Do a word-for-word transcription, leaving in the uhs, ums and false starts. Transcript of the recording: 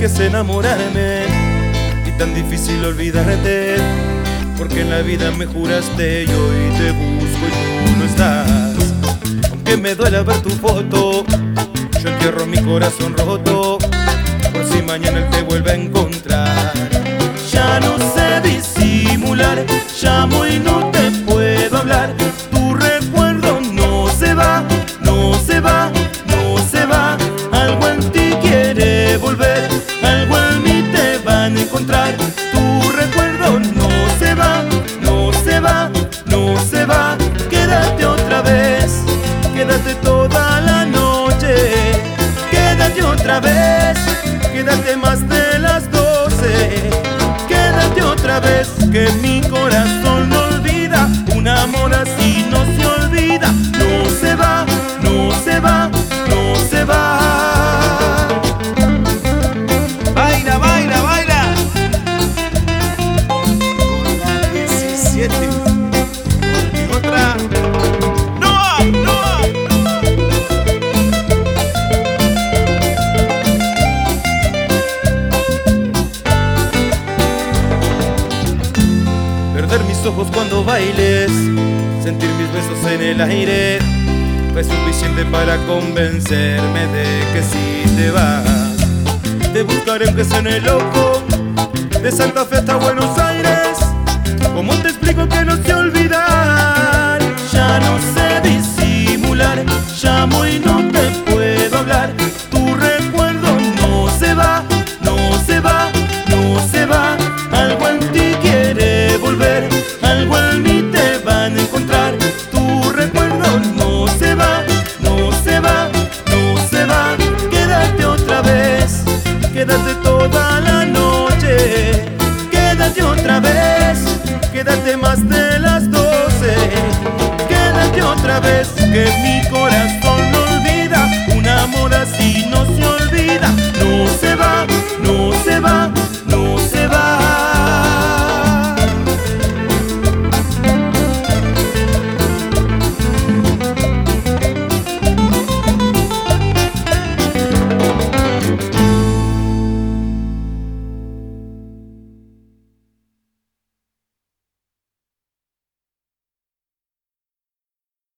es enamorarme y tan difícil olvidarte, porque en la vida me juraste y hoy te busco y tú no estás. Aunque me duela ver tu foto, yo entierro mi corazón roto por si mañana él te vuelve a encontrar. Ya no sé disimular, llamo y no te puedo hablar. Tu recuerdo no se va, no se va, no se va. Algo en ti quiere volver, algo en mí te van a encontrar. Tu recuerdo no se va, no se va, no se va. Quédate otra vez, quédate toda la noche. Quédate otra vez, quédate más de las doce. Quédate otra vez, que mi corazón no olvida. Un amor así no se olvida. No se va, no se va, no se va. Baila, baila, baila. Con la diecisiete. Y otra. ¡No! ¡No! Perder mis ojos cuando bailes, sentir mis besos en el aire, fue suficiente para convencerme de que si te vas. Te buscaré aunque suene loco, de Santa Fe hasta Buenos Aires. ¿Cómo te explico que no sé olvidar? Ya no sé disimular, llamo y no te puedo hablar. Tu recuerdo no se va, no se va, no se va. Algo en ti quiere volver, algo en mí te van a encontrar. Tu recuerdo no se va, no se va, no se va. Quédate otra vez, quédate toda la noche. Quédate otra vez, quédate más de las doce. Quédate otra vez, que mi corazón no olvida. Un amor así no se olvida.